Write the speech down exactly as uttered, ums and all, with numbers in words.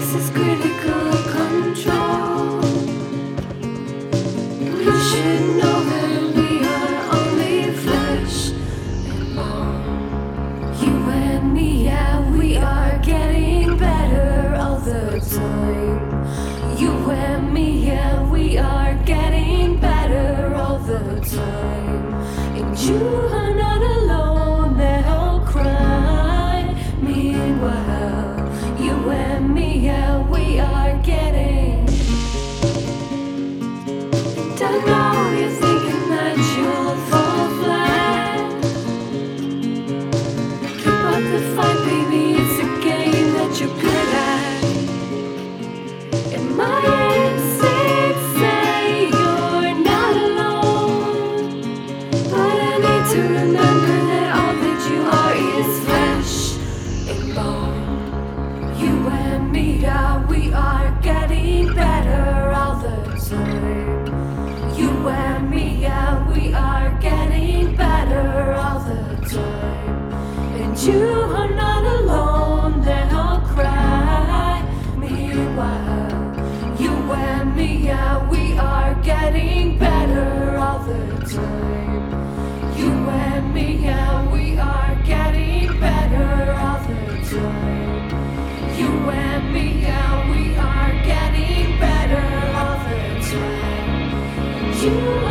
This is critical control. You should know that we are only flesh and bone. You and me, yeah, we are getting better all the time. You and me, yeah, we are getting better all the time. And you are not alone, they'll cry. Meanwhile, you and me, yeah, we are getting. And I know you're thinking that you'll fall flat. Keep up the fight, baby, it's a game that you're good at. And my instincts say you're not alone, but I need to remember that all that you are is flesh and bone. You and me, yeah, we are getting better all the time. You and me, yeah, we are getting better all the time. And you are not alone, then I'll cry. Meanwhile, you and me, yeah, we are getting better all the time. You and me, yeah, we are getting better all the time. You and me, yeah, we are getting better all the time. You